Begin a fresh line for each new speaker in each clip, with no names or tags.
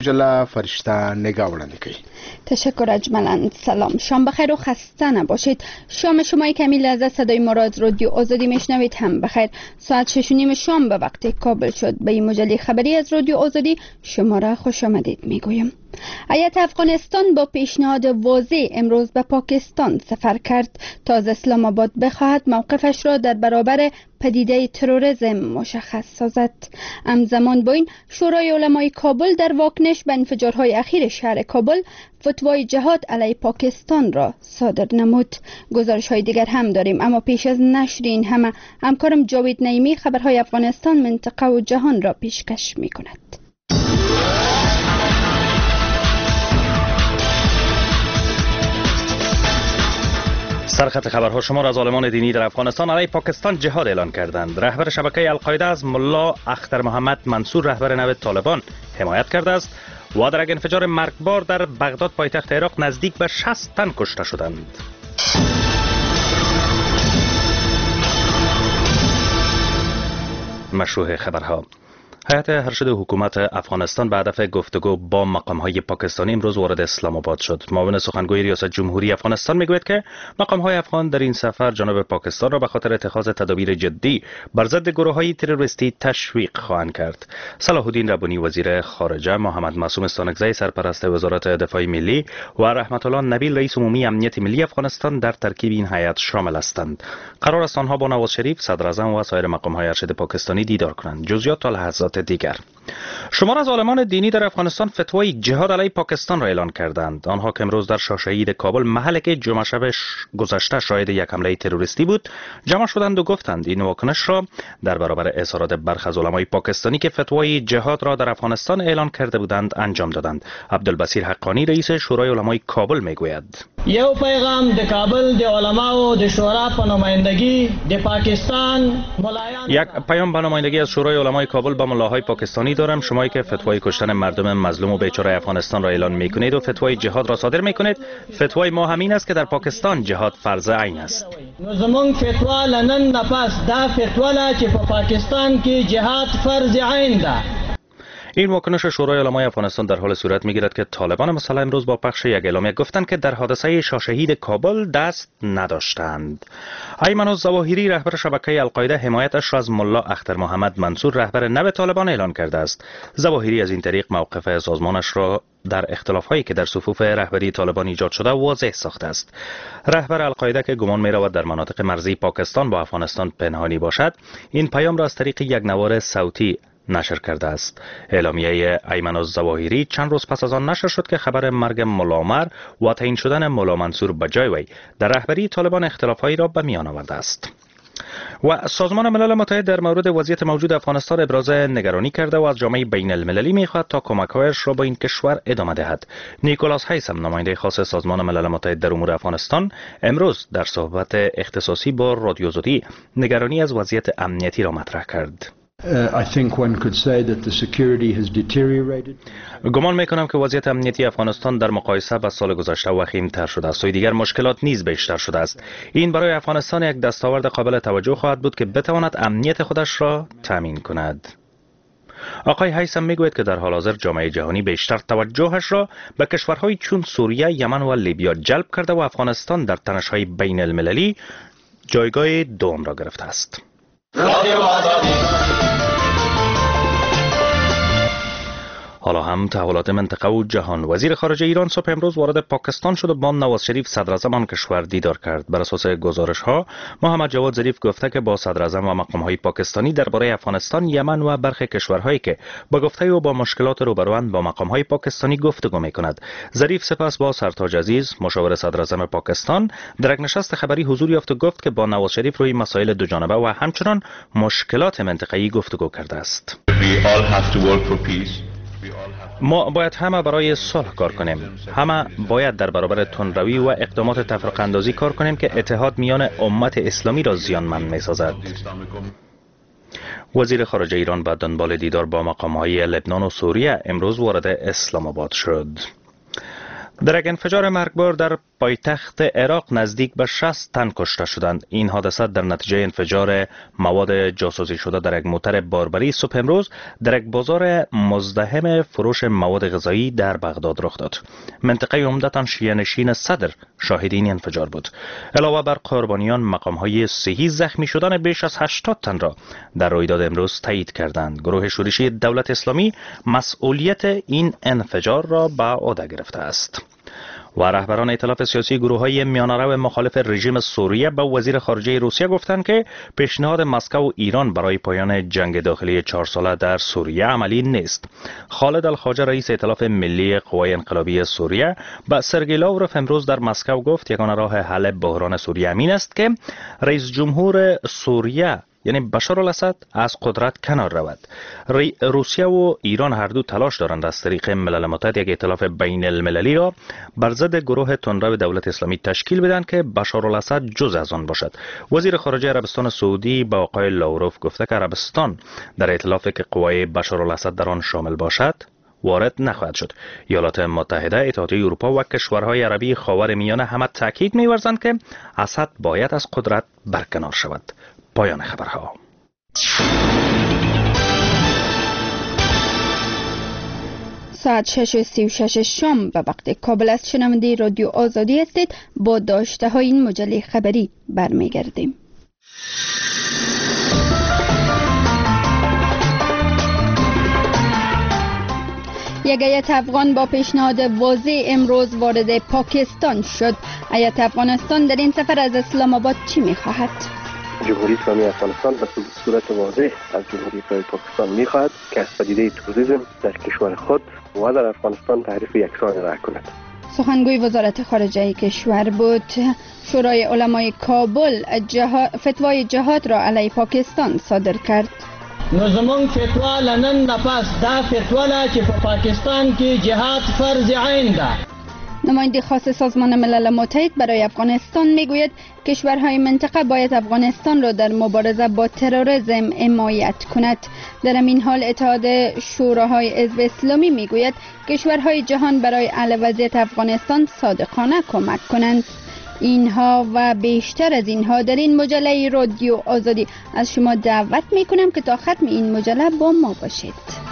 جلا فرشته نگاه وړاندې کوي.
تشکر اجملا. سلام، شام بخیر و خسته نباشید. شام شما کمی لحظه صدای ما را از رادیو آزادی میشنوید هم بخیر. ساعت 6:30 شام به وقت کابل شد. به این مجله خبری از رادیو آزادی شما را خوش آمدید میگویم. هیئت افغانستان با پیشنهاد واضح امروز به پاکستان سفر کرد تا از اسلام آباد بخواهد موقفش را در برابر پدیده تروریسم مشخص سازد. همزمان با این شورای علمای کابل در واکنش به انفجارهای اخیر شهر کابل فتوای جهاد علیه پاکستان را صادر نمود. گزارش‌های دیگر هم داریم، اما پیش از نشر این همه همکارم جاوید نعیمی خبرهای افغانستان، منطقه و جهان را پیشکش می‌کند.
سرخط خبرها شما را از عالمان دینی در افغانستان علیه پاکستان جهاد اعلان کردند. رهبر شبکه القاعده از ملا اختر محمد منصور رهبر نو طالبان حمایت کرده است و در یک انفجار مرگبار در بغداد پایتخت عراق نزدیک به 60 تن کشته شدند. مشروع خبرها. هیئت ارشد حکومت افغانستان به هدف گفتگو با مقام‌های پاکستانی امروز وارد اسلام آباد شد. معاون سخنگوی ریاست جمهوری افغانستان میگوید که مقام‌های افغان در این سفر جانب پاکستان را به خاطر اتخاذ تدابیر جدی بر ضد گروه‌های تروریستی تشویق خواهند کرد. صلاح الدین ربانی وزیر خارجه، محمد معصوم استانکزی سرپرست وزارت دفاع ملی و رحمت الله نبیل رئیس عمومی امنیت ملی افغانستان در ترکیب این هیئت شامل هستند. قرار است آنها با نواز شریف، صدر اعظم و سایر مقام‌های ارشد پاکستانی دیدار کنند. جزئیات تا لحظات دیگر. شمار از عالمان دینی در افغانستان فتوای جهاد علیه پاکستان را اعلان کردند. آنها که امروز در شاه شهید کابل، محلی که جمعه شب گذشته شاهد یک حمله تروریستی بود، جمع شدند و گفتند این واکنش را در برابر اظهارات برخی از علمای پاکستانی که فتوای جهاد را در افغانستان اعلان کرده بودند انجام دادند. عبدالبصیر حقانی رئیس شورای علمای کابل میگوید:
یو پیغام د کابل د علماو د شورا په نمایندگی د پاکستان ملایان،
یک پیام به نمایندگی از شورای علمای کابل با ملاهای پاکستانی دارم. شمایی که فتوای کشتن مردم مظلوم و بیچاره افغانستان را اعلان میکنید و فتوای جهاد را صادر میکنید، فتوای ما همین است که در پاکستان جهاد فرض عین است.
نو زمون فتوا لنن نفس دا فتوا لا چې په پاکستان کې جهاد فرض عین ده.
این واکنش شورای علمای افغانستان در حال صورت میگیرد که طالبان مسلح امروز با پخش یک اعلامیه گفتند که در حادثه شاه شهید کابل دست نداشتند. ایمن الظواهری رهبر شبکه القاعده حمایتش را از ملا اختر محمد منصور رهبر نو طالبان اعلان کرده است. ظواهری از این طریق موقف سازمانش را در اختلاف‌هایی که در صفوف رهبری طالبان ایجاد شده واضح ساخته است. رهبر القاعده که گمان می‌رود در مناطق مرزی پاکستان با افغانستان پنهانی باشد، این پیام را از طریق یک نوار صوتی نشر کرده است. اعلامیه ایمن الظواهری چند روز پس از آن نشر شد که خبر مرگ ملا عمر و تعیین شدن ملا منصور به جای وی در رهبری طالبان اختلاف‌هایی را به میان آورده است. و سازمان ملل متحد در مورد وضعیت موجود افغانستان ابراز نگرانی کرده و از جامعه بین المللی می‌خواهد تا کمک‌هایش را با این کشور ادامه دهد. نیکولاس هیثم، نماینده خاص سازمان ملل متحد در امور افغانستان، امروز در صحبت اختصاصی با رادیو آزادی نگرانی از وضعیت امنیتی را مطرح کرد. گمان میکنم که وضعیت امنیتی افغانستان در مقایسه با سال گذشته وخیم‌تر شده است و دیگر مشکلات نیز بیشتر شده است. این برای افغانستان یک دستاورد قابل توجه خواهد بود که بتواند امنیت خودش را تامین کند. آقای هیثم میگوید که در حال حاضر جامعه جهانی بیشتر توجهش را به کشورهای چون سوریه، یمن و لیبیا جلب کرده و افغانستان در تنش‌های بین المللی جایگاه دوم را گرفته است. حالا هم تحولات منطقه و جهان. وزیر خارجه ایران صبح امروز وارد پاکستان شد و با نواز شریف صدر اعظم آن کشور دیدار کرد. بر اساس گزارش ها، محمد جواد ظریف گفته که با صدر اعظم و مقام های پاکستانی درباره افغانستان، یمن و برخی کشورهایی که با گفته او با مشکلات روبروند با مقام های پاکستانی گفتگو میکند. ظریف سپس با سرتاج عزیز، مشاور صدر اعظم پاکستان، در یک نشست خبری حضور یافت و گفت که با نواز شریف روی مسائل دو جانبه و همچنان مشکلات منطقه‌ای گفتگو کرده است. ما باید همه برای صلح کار کنیم. همه باید در برابر تندروی و اقدامات تفرقه اندازی کار کنیم که اتحاد میان امت اسلامی را زیانمند می‌سازد. وزیر خارجه ایران به دنبال دیدار با مقام‌های لبنان و سوریه امروز وارد اسلام آباد شد. در یک انفجار مرگبار در پایتخت عراق نزدیک به 60 تن کشته شدند. این حادثه در نتیجه انفجار مواد جاسوسی شده در یک موتر باربری صبح امروز در یک بازار مزدحم فروش مواد غذایی در بغداد رخ داد. منطقه عمدتاً شیعه نشین صدر شاهد این انفجار بود. علاوه بر قربانیان، مقام‌های صحی زخمی شدن بیش از 80 تن را در رویداد امروز تایید کردند. گروه شورشی دولت اسلامی مسئولیت این انفجار را به عهده گرفته است. و رهبران ائتلاف سیاسی گروه‌های میانه‌رو مخالف رژیم سوریه به وزیر خارجه روسیه گفتند که پیشنهاد مسکو و ایران برای پایان جنگ داخلی 4 ساله در سوریه عملی نیست. خالد الخواجه رئیس ائتلاف ملی قوای انقلابی سوریه به سرگئی لاوروف امروز در مسکو گفت یگانه راه حل بحران سوریه این است که رئیس جمهور سوریه یعنی بشار الاسد از قدرت کنار رود. روسیه و ایران هر دو تلاش دارند از طریق ملل متحد یک ائتلاف بین المللی را بر ضد گروه تندرو دولت اسلامی تشکیل بدن که بشار الاسد جز از آن باشد. وزیر خارجه عربستان سعودی با آقای لاوروف گفته که عربستان در ائتلافی که قوای بشار الاسد در آن شامل باشد وارد نخواهد شد. ایالات متحده، اتحادیه اروپا و کشورهای عربی خاورمیانه همه تاکید می‌ورزند که اسد باید از قدرت برکنار شود. پایان خبرها.
ساعت 6:36 شام به وقت کابل است. شنونده رادیو آزادی هستید. با داشته های این مجله خبری برمیگردیم. یک هیئت افغان با پیشنهاد واضح امروز وارد پاکستان شد. هیئت افغانستان در این سفر از اسلام آباد چی می‌خواهد؟
جمهوری اسلامی افغانستان به صورت واضح از جمهوری اسلامی پاکستان می‌خواهد که از پدیده تروریسم در کشور خود و در افغانستان تعریف یکسان ارائه کند.
سخنگوی وزارت خارجه کشور بود. شورای علمای کابل فتوای جهاد را علیه پاکستان صادر کرد.
نو زمون فتوا لنن نفس دا فتوا لا چې په پاکستان کې جهاد فرض عین ده.
نماینده خاص سازمان ملل متحد برای افغانستان میگوید کشورهای منطقه باید افغانستان را در مبارزه با تروریسم حمایت کند. در این حال اتحاد شوراهای حزب اسلامی میگوید کشورهای جهان برای حل وضعیت افغانستان صادقانه کمک کنند. اینها و بیشتر از اینها در این مجله رادیو آزادی. از شما دعوت میکنم که تا ختم این مجله با ما باشید.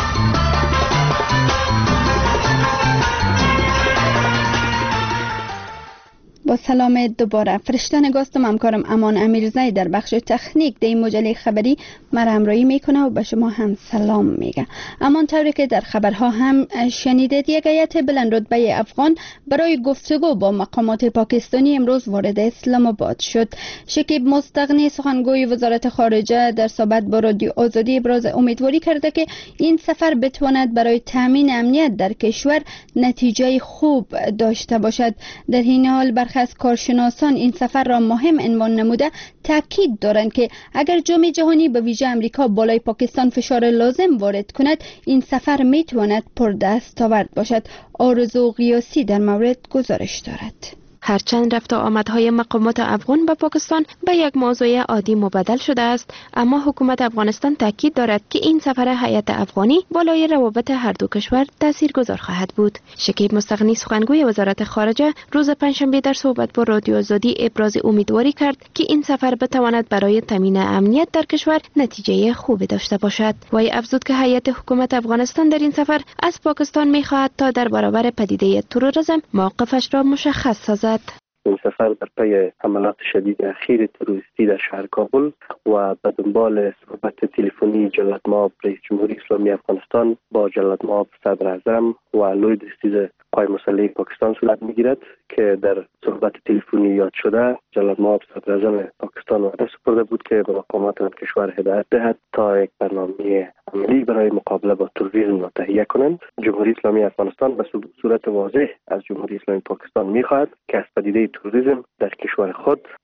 با سلام دوباره. فرشته نگاستم همکارم امان امیرزی در بخش تکنیک در این مجله خبری مرا همراهی میکنه و به شما هم سلام میگه. امان طوری که در خبرها هم شنیدید یک هیئت بلند رتبه افغان برای گفتگو با مقامات پاکستانی امروز وارد اسلام آباد شد. شکیب مستغنی سخنگوی وزارت خارجه در صحبت با رادیو آزادی ابراز امیدواری کرده که این سفر بتواند برای تامین امنیت در کشور نتیجه خوب داشته باشد. در این حال برخی از کارشناسان این سفر را مهم عنوان نموده تاکید دارند که اگر جامعه جهانی به ویژه امریکا بالای پاکستان فشار لازم وارد کند این سفر میتواند پردستاورد باشد. آرزو قیاسی در مورد گزارش دارد.
هرچند رفت و آمدهای مقامات افغان به پاکستان به یک موضوع عادی مبدل شده است، اما حکومت افغانستان تاکید دارد که این سفر هیئت افغانی بالای روابط هر دو کشور تاثیرگذار خواهد بود. شکیب مستغنی سخنگوی وزارت خارجه روز پنجشنبه در صحبت با رادیو آزادی ابراز امیدواری کرد که این سفر بتواند برای تامین امنیت در کشور نتیجه خوبی داشته باشد. وی افزود که هیئت حکومت افغانستان در این سفر از پاکستان می‌خواهد تا در برابر پدیده تروریسم موقفش را مشخص سازد.
این سفر در پی حملات شدید اخیر تروریستی در شهر کابل و به دنبال صحبت تلفنی جلاد مآب رئیس جمهوری اسلامی افغانستان با جلاد مآب صدر اعظم و لوی دستیز قوای مسلح پاکستان صورت میگیرد که در صحبت تلفنی یاد شده جلاد مآب صدر اعظم پاکستان وعده سپرده بود که به مقامات آن کشور هدایت دهد تا یک برنامه عملی برای مقابله با تروریسم را تهیه کنند. جمهوری اسلامی افغانستان به صورت واضح از جمهوری اسلامی پاکستان میخواهد که از پدیده تروریسم در کشور خود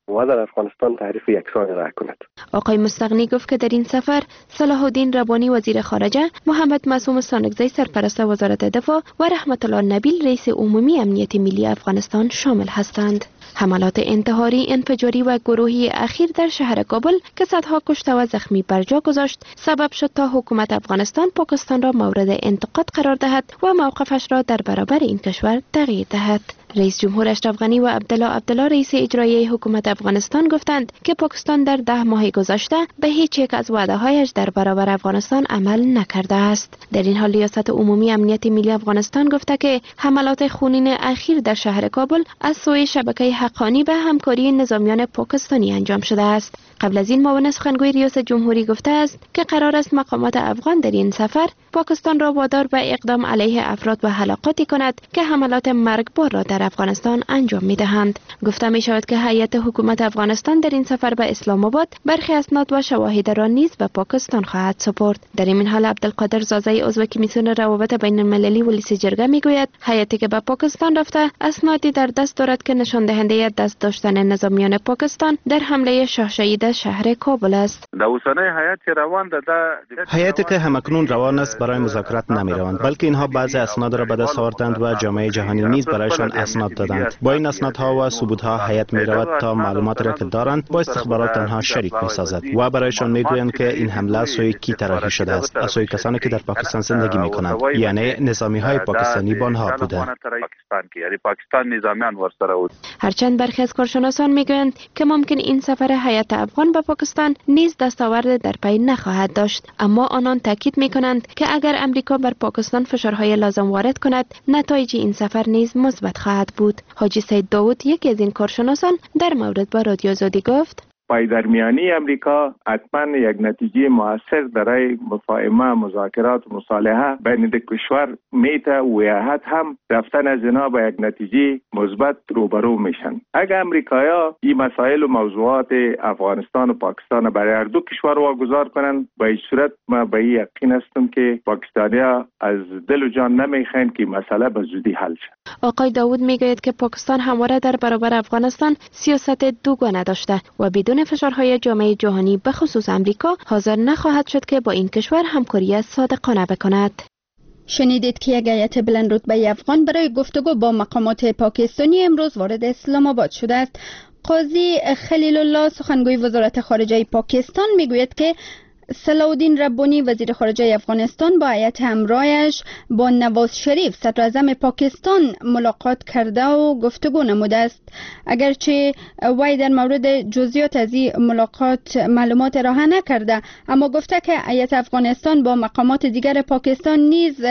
و در افغانستان تعریف یکسانی را کند.
آقای مستغنی گفت که در این سفر صلاح الدین ربانی وزیر خارجه، محمد معصوم سانکزی سرپرست وزارت دفاع و رحمت الله نبیل رئیس عمومی امنیت ملی افغانستان شامل هستند. حملات انتحاری، انفجاری و گروهی اخیر در شهر کابل که صدها کشته و زخمی بر جا گذاشت سبب شد تا حکومت افغانستان پاکستان را مورد انتقاد قرار دهد و موقفش را در برابر این کشور تغییر دهد. رئیس جمهور اشرف غنی و عبدالله رئیس اجرایی حکومت افغانستان گفتند که پاکستان در 10 ماه گذشته به هیچ یک از وعده‌هایش در برابر افغانستان عمل نکرده است. در این حال ریاست عمومی امنیت ملی افغانستان گفته که حملات خونین اخیر در شهر کابل از سوی شبکه حقانی به همکاری نظامیان پاکستانی انجام شده است. قبل از این معاون سخنگوی ریاست جمهوری گفته است که قرار است مقامات افغان در این سفر پاکستان را وادار به اقدام علیه افراد و حلقاتی کند که حملات مرگبار را در افغانستان انجام می دهند. گفته می شود که هیئت حکومت افغانستان در این سفر به اسلام آباد برخی اسناد و شواهد را نیز به پاکستان خواهد سپرد. در این حال عبدالقادر زازی عضو کمیسیون روابط بین المللی ولیس جرگه می گوید هیئتی که به پاکستان رفته اسنادی در دست دارد که نشان دهنده دست داشتن نظامیان پاکستان در حمله شاه شهید شهر کابل است.
هیئتی که همکنون روان است برای مذاکرات نمی روند، بلکه اینها بعضی اسناد را به دست آوردند و جامعه جهانی نیز برایشان اسناد دادند. با این اسنادها و ثبوتها هیئت می رود تا معلوماتی را که دارند با استخبارات آنها شریک می سازد و برایشان می گویند که این حمله سوی کی طراحی شده است، از سوی کسانی که در پاکستان زندگی می کنند، یعنی نظامی های پاکستانی با آنها بودند.
هرچند برخی از کارشناسان می گویند که ممکن این سفر هیئت افغان به پاکستان نیز دستاورد در پی نخواهد داشت، اما آنان تاکید می کنند که اگر امریکا بر پاکستان فشارهای لازم وارد کند نتایج این سفر نیز مثبت خواهد بود. حاجی سید داود یکی از این کارشناسان در مورد با رادیو آزادی گفت
پایدرمیانی امریکا حتما یک نتیجه موثر برای مفاهمه، مذاکرات و مصالحه بین دو کشور میته و یا هم رفتن از اینا به یک نتیجه مثبت روبرو میشن. اگر امریکایا این مسائل و موضوعات افغانستان و پاکستان برای هر دو کشور واگذار کنن، به این صورت ما به این یقین هستم که پاکستانیا از دل و جان نمیخواین که مسئله به زودی حل شه.
آقای داود میگوید که پاکستان همواره در برابر افغانستان سیاست دوگانه داشته و بدون فشارهای جامعه جهانی به خصوص امریکا حاضر نخواهد شد که با این کشور همکاری صادقانه بکند.
شنیدید که یک هیئت بلند رتبه افغان برای گفتگو با مقامات پاکستانی امروز وارد اسلام آباد شده است. قاضی خلیل الله سخنگوی وزارت خارجه پاکستان میگوید که صلاح الدین ربانی وزیر خارجه افغانستان با هیئت همراهش با نواز شریف صدر اعظم پاکستان ملاقات کرده و گفتگو نموده است. اگرچه وی در مورد جزئیات از این ملاقات معلومات ارائه نکرده، اما گفته که هیئت افغانستان با مقامات دیگر پاکستان نیز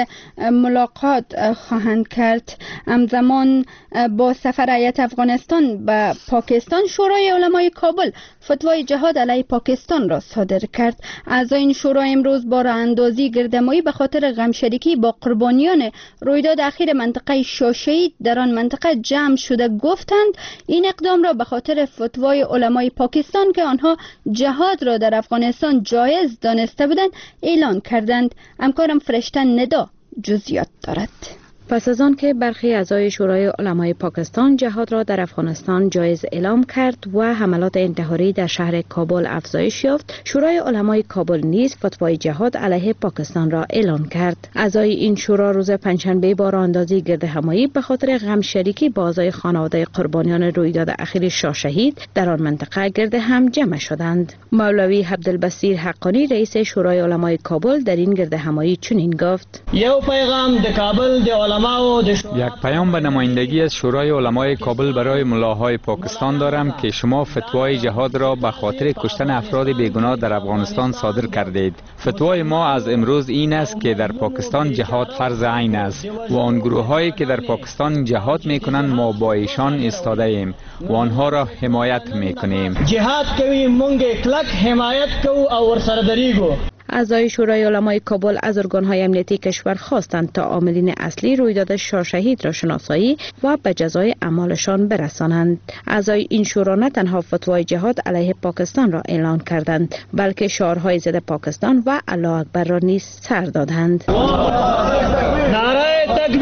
ملاقات خواهند کرد. همزمان با سفر هیئت افغانستان به پاکستان، شورای علمای کابل فتوای جهاد علیه پاکستان را صادر کرد. اعضای این شورا امروز با راهاندازی گردهمایی به خاطر غمشریکی با قربانیان رویداد اخیر منطقه شاه شهید در آن منطقه جمع شده گفتند این اقدام را به خاطر فتوای علمای پاکستان که آنها جهاد را در افغانستان جایز دانسته بودند اعلان کردند. همکارم فرشته ندا جزئیات دارد.
پس از آن که برخی اعضای شورای علمای پاکستان جهاد را در افغانستان جایز اعلام کرد و حملات انتحاری در شهر کابل افزایش یافت، شورای علمای کابل نیز فتوای جهاد علیه پاکستان را اعلان کرد. اعضای این شورا روز پنجشنبه با راهاندازی گردهمایی به خاطر غمشریکی با اعضای خانواده قربانیان رویداد اخیر شاه شهید در آن منطقه گرد هم جمع شدند. مولوی عبدالبصیر حقانی رئیس شورای علمای کابل در این گردهمایی چنین گفت:
یو پیغام د کابل د
یک پیام به نمایندگی از شورای علمای کابل برای ملاهای پاکستان دارم که شما فتوای جهاد را به خاطر کشتن افراد بیگناه در افغانستان صادر کردید. فتوای ما از امروز این است که در پاکستان جهاد فرض عین است و آن گروه هایی که در پاکستان جهاد میکنند ما با ایشان ایستاده ایم و آنها را حمایت میکنیم.
جهاد کوي مونږ کلک حمایت کوو او ورسره دریږو.
اعضای شورای علمای کابل از ارگان‌های امنیتی کشور خواستند تا عاملین اصلی رویداد شاه شهید را شناسایی و به جزای اعمالشان برسانند. اعضای این شورا نه تنها فتوای جهاد علیه پاکستان را اعلان کردند، بلکه شعارهای ضد پاکستان و الله اکبر را نیز سر دادند.
نعره تکبیر،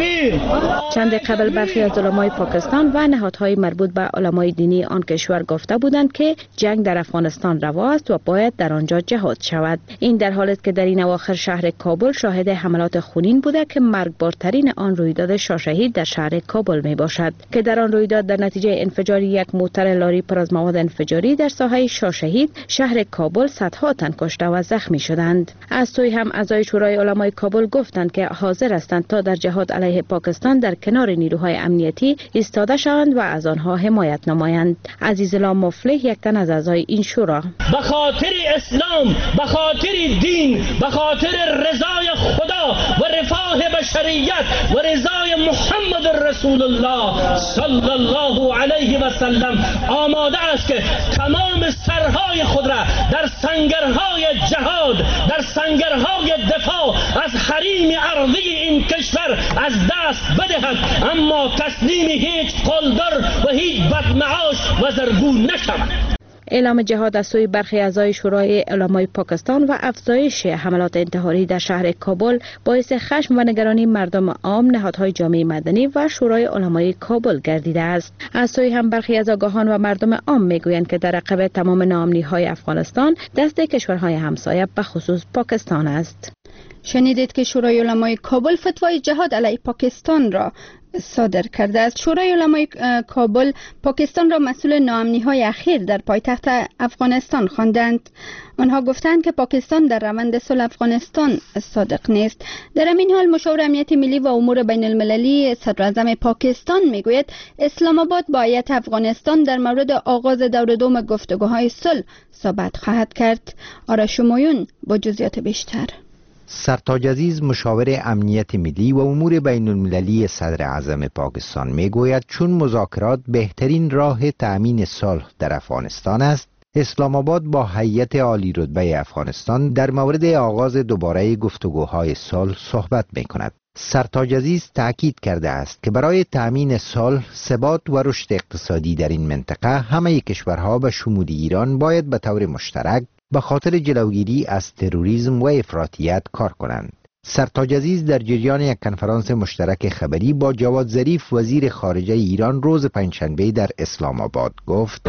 چند قبل برخی از علمای پاکستان و نهادهای مربوط به علمای دینی آن کشور گفته بودند که جنگ در افغانستان روا است و باید در آنجا جهاد شود. این در حالی است که در این اواخر شهر کابل شاهد حملات خونین بوده که مرگبارترین آن رویداد شاشهید در شهر کابل می باشد که در آن رویداد در نتیجه انفجار یک موتر لاری پر از مواد انفجاری در ساحه شاشهید شهر کابل صدها تن کشته و زخمی شدند. از سوی هم اعضای شورای علمای کابل گفتند که حاضر هستند تا در جهاد علیه پاکستان در کنار نیروهای امنیتی ایستاده شوند و از آنها حمایت نمایند. عزیزالله مفلح یک تن از اعضای این شورا:
به خاطر اسلام، به خاطر دین، به خاطر رضای خدا و رفاه بشریت و رضای محمد رسول الله صلی الله علیه و سلم آماده است که تمام سرهای خود را در سنگرهای جهاد، در سنگرهای دفاع از حریم ارضی این کشور از دست بدهد، اما تسلیم هیچ قلدر و هیچ بدمعاش و زرگو نشود.
اعلام جهاد از سوی برخی اعضای شورای علمای پاکستان و افزایش حملات انتحاری در شهر کابل باعث خشم و نگرانی مردم عام، نهادهای جامعه مدنی و شورای علمای کابل گردیده است. از سوی هم برخی از آگاهان و مردم عام میگویند که در عقب تمام ناامنی‌های افغانستان دست کشورهای همسایه به خصوص پاکستان است.
شنیدید که شورای علمای کابل فتوای جهاد علیه پاکستان را صادر کرده است. شورای علمای کابل پاکستان را مسئول ناامنی‌های اخیر در پایتخت افغانستان خواندند. آنها گفتند که پاکستان در روند صلح افغانستان صادق نیست. در این حال مشاور امنیت ملی و امور بین المللی صدر اعظم پاکستان میگوید اسلام آباد با هیئت افغانستان در مورد آغاز دور دوم گفتگوهای صلح صحبت خواهد کرد. آرش شمایون با جزئیات بیشتر.
سرتاج عزیز مشاور امنیت ملی و امور بین المللی صدر اعظم پاکستان میگوید چون مذاکرات بهترین راه تأمین صلح در افغانستان است، اسلام آباد با هیئت عالی رتبه افغانستان در مورد آغاز دوباره گفتگوهای صلح صحبت میکند. سرتاج عزیز تأکید کرده است که برای تأمین صلح، ثبات و رشد اقتصادی در این منطقه همه کشورها به شمول ایران باید به طور مشترک به خاطر جلوگیری از تروریسم و افراطیت کار کنند. سرتاج عزیز در جریان یک کنفرانس مشترک خبری با جواد ظریف وزیر خارجه ایران روز پنجشنبه در اسلام آباد گفت: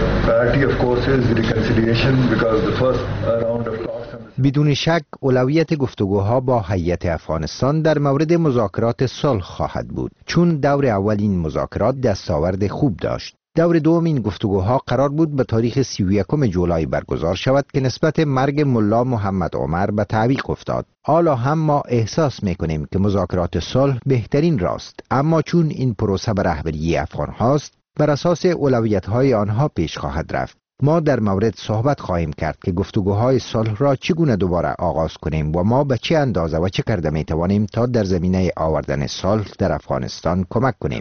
بدون شک اولویت گفتگوها با هیئت افغانستان در مورد مذاکرات صلح خواهد بود، چون دور اول این مذاکرات دستاورد خوب داشت. دور دوم این گفتگوها قرار بود به تاریخ 31 جولای برگزار شود که نسبت مرگ ملا محمد عمر به تعویق افتاد. حالا هم ما احساس میکنیم که مذاکرات صلح بهترین راست، اما چون این پروسه به رهبری افغان هاست، بر اساس اولویت‌های آنها پیش خواهد رفت. ما در مورد صحبت خواهیم کرد که گفتگوهای صلح را چگونه دوباره آغاز کنیم و ما به چه اندازه و چه کرده می توانیم تا در زمینه آوردن صلح در افغانستان کمک کنیم.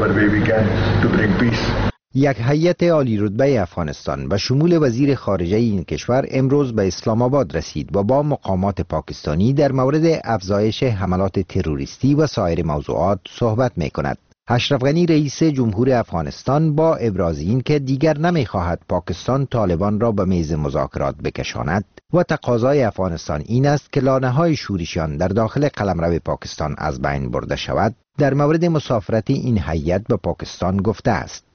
یک هیئت عالی رتبه افغانستان به شمول وزیر خارجه این کشور امروز به اسلام آباد رسید و با مقامات پاکستانی در مورد افزایش حملات تروریستی و سایر موضوعات صحبت می کند. اشرف غنی رئیس جمهور افغانستان با ابراز این که دیگر نمی‌خواهد پاکستان طالبان را به میز مذاکرات بکشاند و تقاضای افغانستان این است که لانه‌های شورشیان در داخل قلمرو پاکستان از بین برده شود، در مورد مسافرت این هیئت به پاکستان گفته است: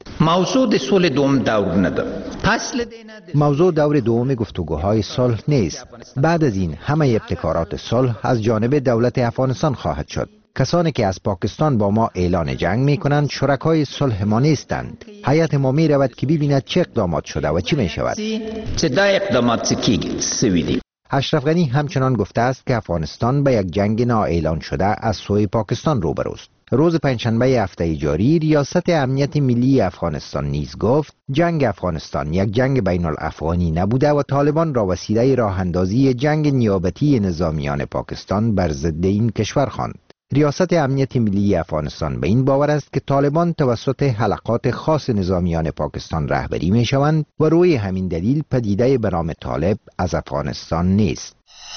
موضوع دور دوم گفتگوهای صلح نیست. بعد از این همه ابتکارات صلح از جانب دولت افغانستان خواهد شد. کسانی که از پاکستان با ما اعلان جنگ می کنند شرکای صلح ما نیستند. هیئت ما می رود که ببیند چه اقدامات شده و چی می شود. اشرف غنی همچنان گفته است که افغانستان به یک جنگ نااعلان شده از سوی پاکستان روبروست. روز پنجشنبه هفته جاری ریاست امنیت ملی افغانستان نیز گفت جنگ افغانستان یک جنگ بین الافغانی نبوده و طالبان را وسیله راه اندازی جنگ نیابتی نظامیان پاکستان بر ضد این کشور خواند. ریاست امنیت ملی افغانستان به این باور است که طالبان توسط حلقات خاص نظامیان پاکستان رهبری می شوند و روی همین دلیل پدیده به نام طالب از افغانستان نیست.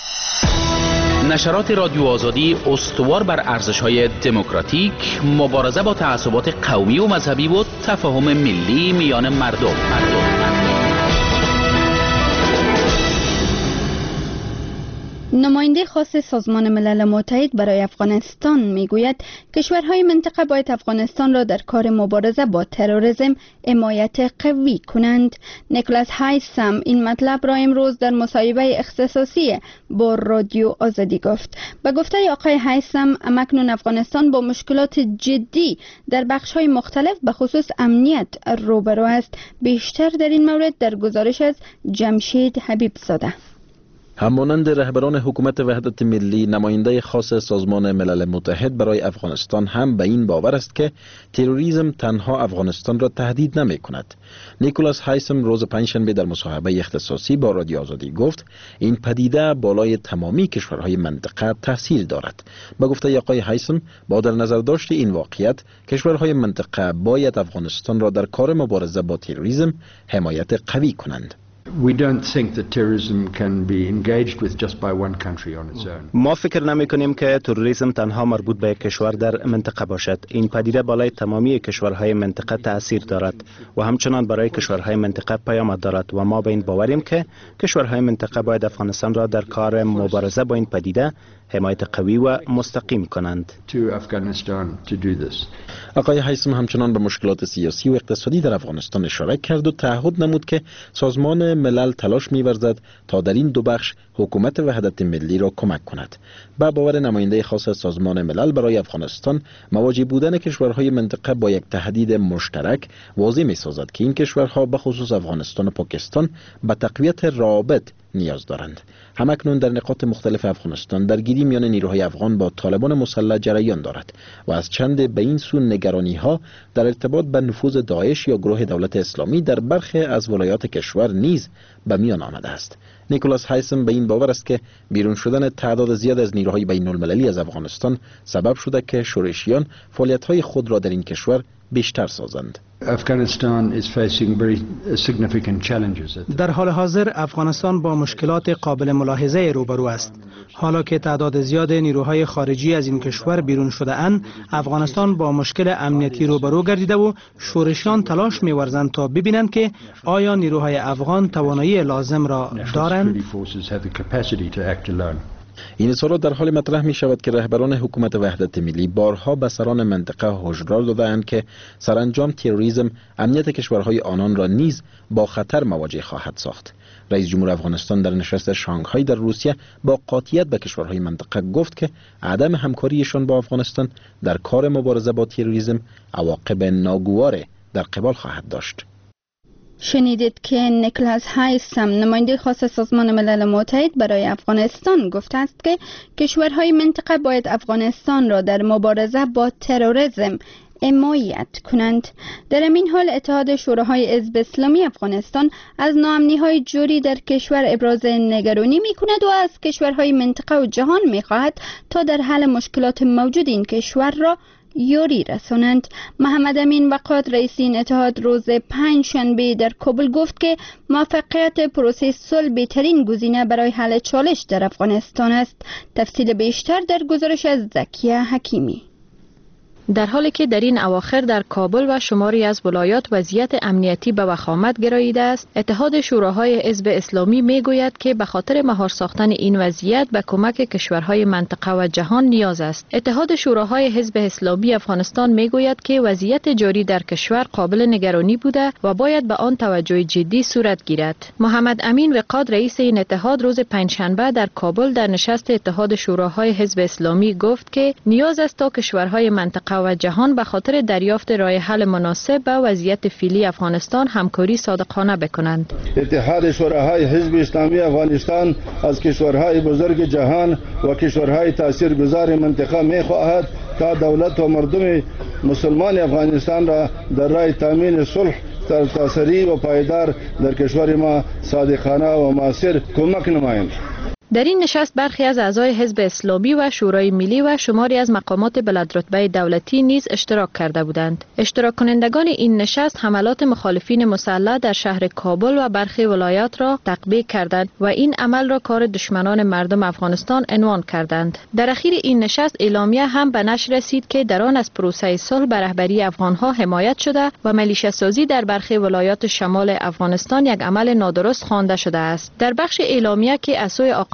نشرات رادیو آزادی استوار بر ارزش‌های دموکراتیک، مبارزه با تعصبات قومی و مذهبی و تفاهم ملی میان مردم.
نماینده خاص سازمان ملل متحد برای افغانستان میگوید کشورهای منطقه باید افغانستان را در کار مبارزه با تروریسم حمایت قوی کنند. نیکلاس هایسم این مطلب را امروز در مصاحبه اختصاصی با رادیو آزادی گفت. به گفته آقای هایسم اکنون افغانستان با مشکلات جدی در بخش‌های مختلف به خصوص امنیت روبرو است. بیشتر در این مورد در گزارش از جمشید حبیب زاده.
همانند رهبران حکومت وحدت ملی، نماینده خاص سازمان ملل متحد برای افغانستان هم به این باور است که تروریسم تنها افغانستان را تهدید نمی کند. نیکولاس هایسم روز پنجشنبه در مصاحبه اختصاصی با رادیو آزادی گفت این پدیده بالای تمامی کشورهای منطقه تاثیر دارد. به گفته آقای هایسم با در نظر داشت این واقعیت کشورهای منطقه باید افغانستان را در کار مبارزه با تروریسم حمایت قوی کنند.
ما فکر نمی کنیم که تروریسم تنها مربوط به یک کشور در منطقه باشد. این پدیده بالای تمامی کشورهای منطقه تأثیر دارد و همچنان برای کشورهای منطقه پیامد دارد و ما به این باوریم که کشورهای منطقه باید افغانستان را در کار مبارزه با این پدیده حمایت قوی و مستقیم کنند.
آقای هایسم همچنان به مشکلات سیاسی و اقتصادی در افغانستان اشاره کرد و تعهد نمود که سازمان ملل تلاش می‌ورزد تا در این دو بخش حکومت وحدت ملی را کمک کند. با باور نماینده خاص سازمان ملل برای افغانستان، مواجه بودن کشورهای منطقه با یک تهدید مشترک واضح می‌سازد که این کشورها به خصوص افغانستان و پاکستان به تقویت روابط نیاز دارند. همکنون در نقاط مختلف افغانستان درگیری میان نیروهای افغان با طالبان مسلح جریان دارد و از چند به این سو نگرانی‌ها در ارتباط به نفوذ داعش یا گروه دولت اسلامی در برخی از ولایات کشور نیز به میان آمده است. نیکولاس هایسم به این باور است که بیرون شدن تعداد زیاد از نیروهای بین المللی از افغانستان سبب شده که شورشیان فعالیت‌های خود را در این کشور بیشتر سازند.
در حال حاضر افغانستان با مشکلات قابل ملاحظه روبرو است. حالا که تعداد زیاد نیروهای خارجی از این کشور بیرون شده اند، افغانستان با مشکل امنیتی روبرو گردیده و شورشیان تلاش می‌ورزند تا ببینند که آیا نیروهای افغان توانایی لازم را دارند.
این اظهارات در حال مطرح می شود که رهبران حکومت وحدت ملی بارها به سران منطقه هشدار داده‌اند که سرانجام تروریسم امنیت کشورهای آنان را نیز با خطر مواجه خواهد ساخت. رئیس جمهور افغانستان در نشست شانگهای در روسیه با قاطعیت به کشورهای منطقه گفت که عدم همکاریشان با افغانستان در کار مبارزه با تروریسم عواقب ناگوار در قبال خواهد داشت.
شنیدید که نیکلاس هایسم نماینده خاص سازمان ملل متحد برای افغانستان گفته است که کشورهای منطقه باید افغانستان را در مبارزه با تروریسم حمایت کنند. در این حال اتحاد شوراهای حزب اسلامی افغانستان از ناامنی‌های جوری در کشور ابراز نگرانی می‌کند و از کشورهای منطقه و جهان می‌خواهد تا در حل مشکلات موجود این کشور را یاری رسانند. محمد امین وقاد رئیس این اتحاد روز پنجشنبه در کابل گفت که موفقیت پروسه صلح بهترین گزینه برای حل چالش در افغانستان است. تفصیل بیشتر در گزارش از زکیه حکیمی.
در حالی که در این اواخر در کابل و شماری از ولایات وضعیت امنیتی به وخامت گراییده است، اتحاد شوراهای حزب اسلامی میگوید که به خاطر مهار ساختن این وضعیت به کمک کشورهای منطقه و جهان نیاز است. اتحاد شوراهای حزب اسلامی افغانستان میگوید که وضعیت جاری در کشور قابل نگرانی بوده و باید به آن توجه جدی صورت گیرد. محمد امین وقاد رئیس این اتحاد روز پنجشنبه در کابل در نشست اتحاد شوراهای حزب اسلامی گفت که نیاز است تا کشورهای منطقه و جهان به خاطر دریافت راه حل مناسب به وضعیت فعلی افغانستان همکاری صادقانه بکنند.
اتحاد شوراهای حزب اسلامی افغانستان از کشورهای بزرگ جهان و کشورهای تاثیرگذار منطقه می‌خواهد تا دولت و مردم مسلمان افغانستان را در راه تامین صلح سرتاسری و پایدار در کشور ما صادقانه و مؤثر کمک نمایند.
در این نشست برخی از اعضای حزب اسلامی و شورای ملی و شماری از مقامات بلندرتبه دولتی نیز اشتراک کرده بودند. اشتراک کنندگان این نشست حملات مخالفین مسلح در شهر کابل و برخی ولایات را تقبیح کردند و این عمل را کار دشمنان مردم افغانستان عنوان کردند. در اخیر این نشست اعلامیه هم به نشر رسید که در آن از پروسه صلح به رهبری افغانها حمایت شده و ملیشه سازی در برخی ولایات شمال افغانستان یک عمل نادرست خوانده شده است. در بخش اعلامیه که از سوی آقای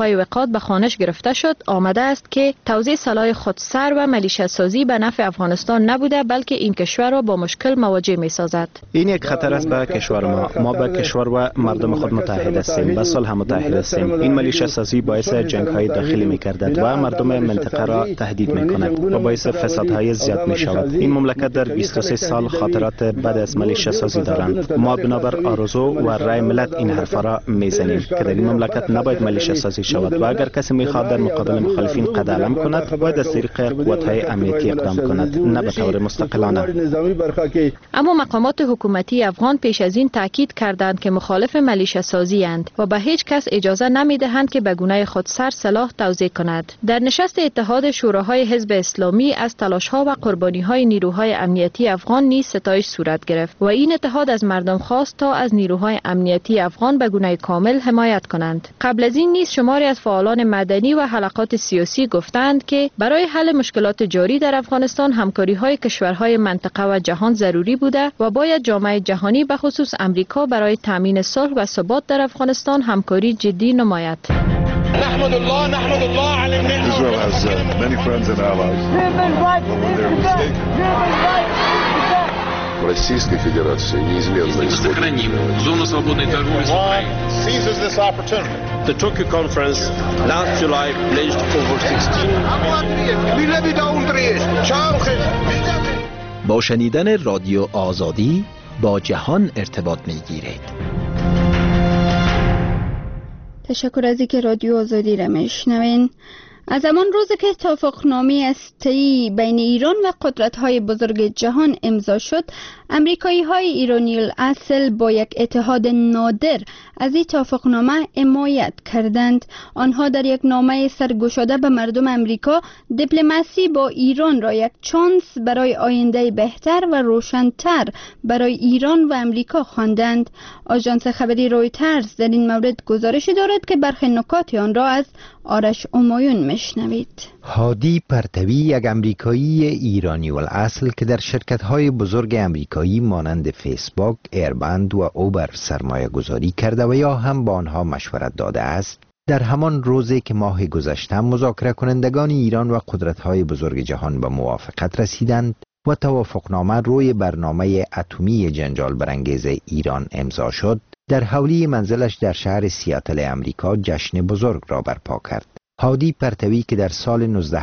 سلاح‌های وقات به خانش گرفته شد، آمده است که توزیع سلاح خودسر و ملیشه سازی به نفع افغانستان نبوده، بلکه این کشور را با مشکل مواجه می‌سازد.
این یک خطر است به کشور ما به کشور و مردم خود متحد هستیم، به صلح متحد هستیم. این ملیشه سازی باعث جنگ‌های داخلی می‌گردد و مردم منطقه را تهدید می‌کند و باعث فسادهای زیاد می‌شود. این مملکت در 23 سال خاطرات بد از ملیشه سازی دارند. ما بنابر آرزو و رای ملت این حرفا را میزنیم که در این مملکت نباید ملیشه سازی شود و اگر کسی میخواد در مقابل مخالفین قد علم کند باید از طریق قوت‌های امنیتی اقدام کند، نه به طور مستقلانه.
اما مقامات حکومتی افغان پیش از این تاکید کردند که مخالف ملیشه سازی اند و به هیچ کس اجازه نمیدهند که به گونه خودسر سلاح توزیع کند. در نشست اتحاد شوراهای حزب اسلامی از تلاش‌ها و قربانی‌های نیروهای امنیتی افغان نیز ستایش صورت گرفت و این اتحاد از مردم خواست تا از نیروهای امنیتی افغان به گونه کامل حمایت کنند. قبل از این نیز شماری از فعالان مدنی و حلقات سیاسی گفتند که برای حل مشکلات جاری در افغانستان همکاری‌های کشورهای منطقه و جهان ضروری بوده و باید جامعه جهانی به خصوص امریکا برای تامین صلح و ثبات در افغانستان همکاری جدی نماید.
نحمد الله على النعمة. Israel has many friends and allies.
Российской Федерации неизменно
сохраним зону свободной торговли с Украиной.
Seizes this opportunity.
The Tokyo conference last July pledged over 16
با شنیدن رادیو آزادی با جهان ارتباط می‌گیرید.
تشکر از اینکه رادیو آزادی را میشنوین. از همان روزی که توافقنامه هسته‌ای بین ایران و قدرت‌های بزرگ جهان امضا شد، امریکایی‌های ایرانی الاصل با یک اتحاد نادر از این توافقنامه حمایت کردند. آنها در یک نامه سرگشاده به مردم امریکا دیپلماسی با ایران را یک چانس برای آینده بهتر و روشن‌تر برای ایران و امریکا خواندند. آژانس خبری رویترز در این مورد گزارشی دارد که برخی نکات آن را از آرش امایون میشنوید.
هادی پرتوی یک امریکایی ایرانی الاصل که در شرکت‌های بزرگ امریکایی مانند فیسبوک، ایربند و اوبر سرمایه گذاری کرده و یا هم با آنها مشورت داده است، در همان روزی که ماه گذشته مذاکره کنندگان ایران و قدرت‌های بزرگ جهان به موافقت رسیدند و توافقنامه روی برنامه اتمی جنجال برانگیز ایران امضا شد، در حولی منزلش در شهر سیاتل امریکا جشن بزرگ را برپا کرد. هادی پرتوی که در سال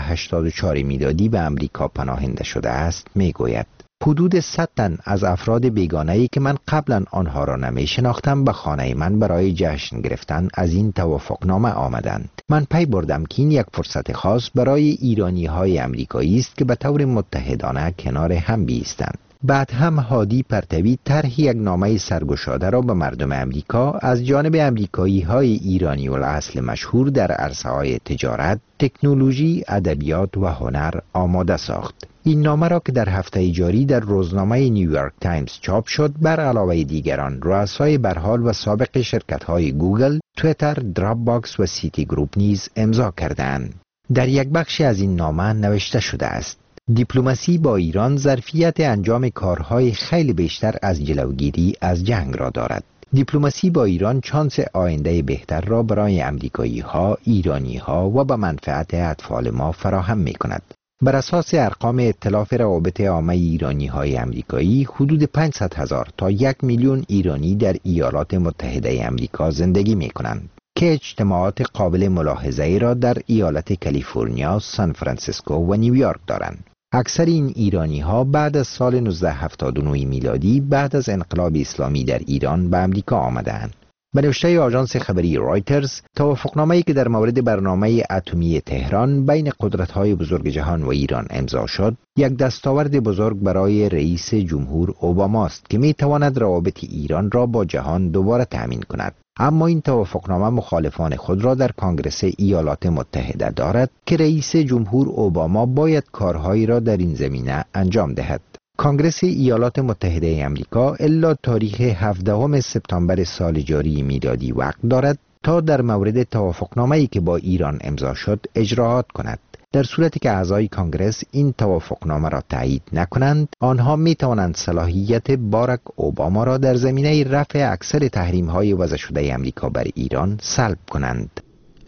1984 میلادی به امریکا پناهنده شده است میگوید حدود 100 تن از افراد بیگانه‌ای که من قبلا آنها را نمی شناختم به خانه من برای جشن گرفتن از این توافقنامه آمدند. من پی بردم که این یک فرصت خاص برای ایرانی‌های امریکایی است که به طور متحدانه کنار هم بایستند. بعد هم هادی پرتوی طرح یک نامه سرگشاده را به مردم امریکا از جانب امریکایی‌های ایرانی الاصل مشهور در عرصه‌های تجارت، تکنولوژی، ادبیات و هنر آماده ساخت. این نامه را که در هفته جاری در روزنامه نیویورک تایمز چاپ شد، بر علاوه دیگران رؤسای برحال و سابق شرکت‌های گوگل، توییتر، دراپ باکس و سیتی گروپ نیز امضا کردند. در یک بخشی از این نامه نوشته شده است: دیپلماسی با ایران ظرفیت انجام کارهای خیلی بیشتر از جلوگیری از جنگ را دارد. دیپلماسی با ایران چانس آینده بهتر را برای امریکایی‌ها، ایرانی‌ها و به منفعت اطفال ما فراهم می‌کند. بر اساس ارقام ائتلاف روابط عامه ایرانی‌های امریکایی، حدود 500,000 تا 1 میلیون ایرانی در ایالات متحده امریکا زندگی می‌کنند که اجتماعات قابل ملاحظه‌ای را در ایالت کالیفرنیا، سان فرانسیسکو و نیویورک دارند. اکثر این ایرانی‌ها بعد از سال 1979 میلادی بعد از انقلاب اسلامی در ایران به امریکا آمدند. به نوشته آژانس خبری رویترز، توافقنامه‌ای که در مورد برنامه اتمی تهران بین قدرت‌های بزرگ جهان و ایران امضا شد، یک دستاورد بزرگ برای رئیس جمهور اوباما است که می‌تواند روابط ایران را با جهان دوباره تأمین کند. اما این توافقنامه مخالفان خود را در کنگره ایالات متحده دارد که رئیس جمهور اوباما باید کارهایی را در این زمینه انجام دهد. کنگره ایالات متحده امریکا الا تاریخ 17 سپتامبر سال جاری میلادی وقت دارد تا در مورد توافقنامه‌ای که با ایران امضا شد اجراعات کند. در صورتی که اعضای کنگره این توافقنامه را تایید نکنند، آنها می توانند صلاحیت باراک اوباما را در زمینه رفع اکثر تحریم‌های وضع شده امریکا بر ایران سلب کنند.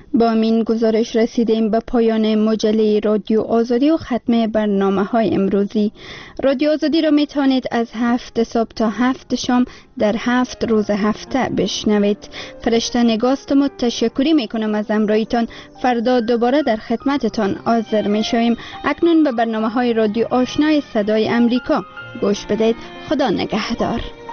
با این گزارش رسیدیم به پایان مجله رادیو آزادی و ختم برنامه‌های امروزی. رادیو آزادی را میتونید از 7 صبح تا 7 شام در 7 روز هفته بشنوید. فرشته نگاست تشکری میکنم از همراهیتان. فردا دوباره در خدمتتان حاضر میشویم. اکنون به برنامه‌های رادیو آشنای صدای امریکا گوش بدید. خدا نگهدار.